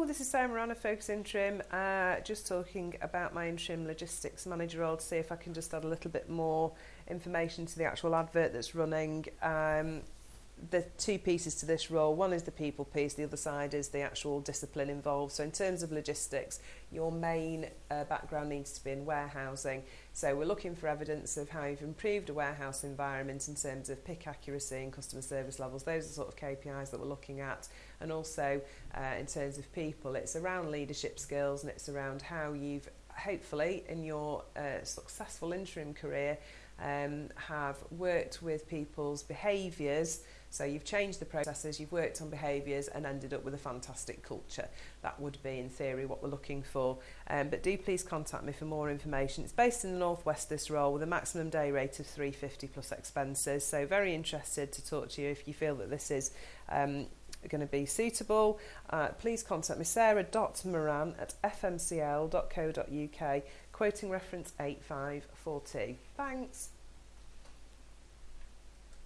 this is Sarah Moran of Focus Interim, just talking about my interim logistics manager role to see if I can just add a little bit more information to the actual advert that's running. The two pieces to this role, one is the people piece, the other side is the actual discipline involved. So in terms of logistics, your main background needs to be in warehousing. So we're looking for evidence of how you've improved a warehouse environment in terms of pick accuracy and customer service levels. Those are the sort of KPIs that we're looking at. And also in terms of people, it's around leadership skills and it's around how you've hopefully in your successful interim career have worked with people's behaviours. So you've changed the processes, you've worked on behaviours and ended up with a fantastic culture. That would be, in theory, what we're looking for. But do please contact me for more information. It's based in the northwest, this role, with a maximum day rate of £350 plus expenses. So very interested to talk to you if you feel that this is going to be suitable. Please contact me, sarah.moran@fmcl.co.uk, quoting reference 8542. Thanks.